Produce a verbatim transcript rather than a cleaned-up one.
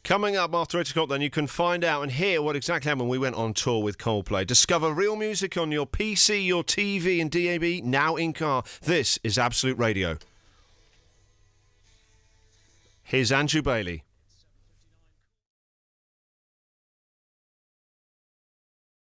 Coming up after eight o'clock, then, you can find out and hear what exactly happened when we went on tour with Coldplay. Discover real music on your P C, your T V and D A B, now in car. This is Absolute Radio. Here's Andrew Bailey.